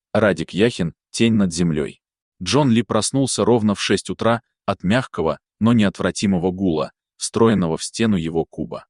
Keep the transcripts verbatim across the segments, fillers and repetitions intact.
Радик Яхин, «Тень над землей». Джон Ли проснулся ровно в шесть утра от мягкого, но неотвратимого гула, встроенного в стену его куба.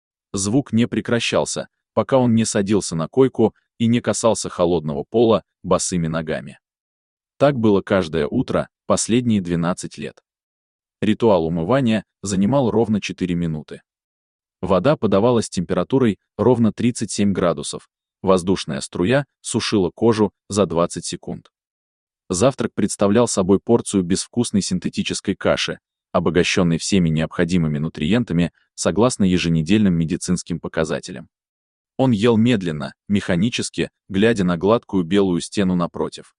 Звук не прекращался, пока он не садился на койку и не касался холодного пола босыми ногами. Так было каждое утро последние двенадцать лет. Ритуал умывания занимал ровно четыре минуты. Вода подавалась температурой ровно тридцать семь градусов, воздушная струя сушила кожу за двадцать секунд. Завтрак представлял собой порцию безвкусной синтетической каши, обогащенной всеми необходимыми нутриентами согласно еженедельным медицинским показателям. Он ел медленно, механически, глядя на гладкую белую стену напротив.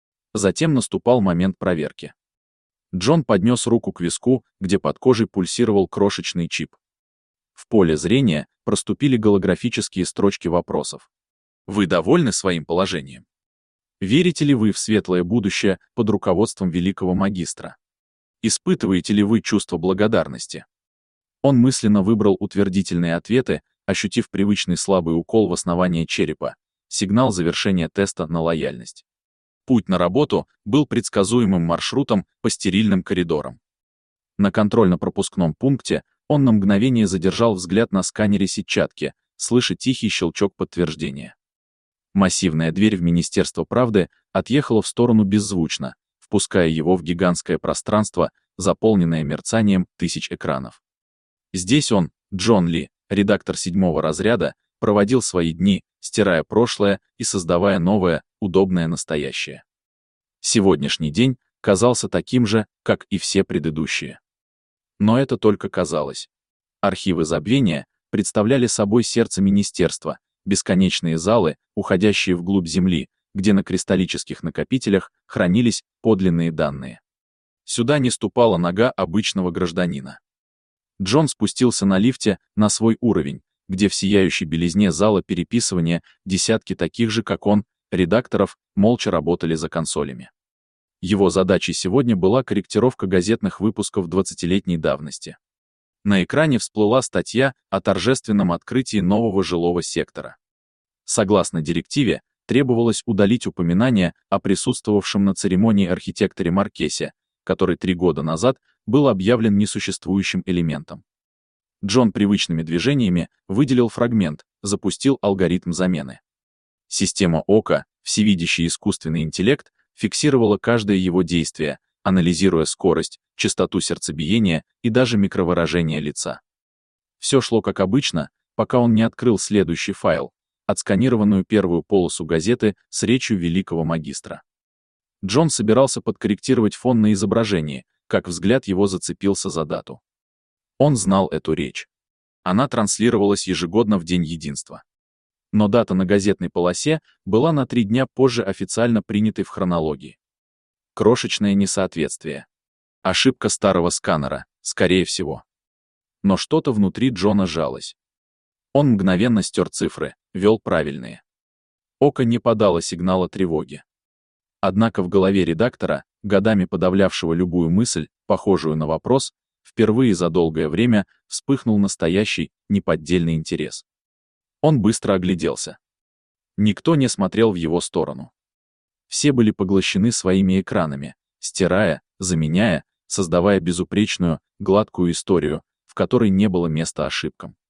Затем наступал момент проверки. Джон поднес руку к виску, где под кожей пульсировал крошечный чип. В поле зрения проступили голографические строчки вопросов. Вы довольны своим положением? Верите ли вы в светлое будущее под руководством великого магистра? Испытываете ли вы чувство благодарности? Он мысленно выбрал утвердительные ответы, ощутив привычный слабый укол в основание черепа, сигнал завершения теста на лояльность. Путь на работу был предсказуемым маршрутом по стерильным коридорам. На контрольно-пропускном пункте он на мгновение задержал взгляд на сканере сетчатки, слыша тихий щелчок подтверждения. Массивная дверь в Министерство правды отъехала в сторону беззвучно, впуская его в гигантское пространство, заполненное мерцанием тысяч экранов. Здесь он, Джон Ли, редактор седьмого разряда, проводил свои дни, стирая прошлое и создавая новое, удобное настоящее. Сегодняшний день казался таким же, как и все предыдущие. Но это только казалось. Архивы забвения представляли собой сердце министерства, бесконечные залы, уходящие вглубь земли, где на кристаллических накопителях хранились подлинные данные. Сюда не ступала нога обычного гражданина. Джон спустился на лифте на свой уровень, где в сияющей белизне зала переписывания десятки таких же, как он, редакторов, молча работали за консолями. Его задачей сегодня была корректировка газетных выпусков двадцатилетней давности. На экране всплыла статья о торжественном открытии нового жилого сектора. Согласно директиве, требовалось удалить упоминание о присутствовавшем на церемонии архитекторе Маркесе, который три года назад был объявлен несуществующим элементом. Джон привычными движениями выделил фрагмент, запустил алгоритм замены. Система Ока, всевидящий искусственный интеллект, фиксировала каждое его действие, анализируя скорость, частоту сердцебиения и даже микровыражение лица. Все шло как обычно, пока он не открыл следующий файл, отсканированную первую полосу газеты с речью великого магистра. Джон собирался подкорректировать фон на изображении, как взгляд его зацепился за дату. Он знал эту речь. Она транслировалась ежегодно в День Единства. Но дата на газетной полосе была на три дня позже официально принятой в хронологии. Крошечное несоответствие. Ошибка старого сканера, скорее всего. Но что-то внутри Джона сжалось. Он мгновенно стер цифры, ввел правильные. Око не подало сигнала тревоги. Однако в голове редактора, годами подавлявшего любую мысль, похожую на вопрос, впервые за долгое время вспыхнул настоящий, неподдельный интерес. Он быстро огляделся. Никто не смотрел в его сторону. Все были поглощены своими экранами, стирая, заменяя, создавая безупречную, гладкую историю, в которой не было места ошибкам.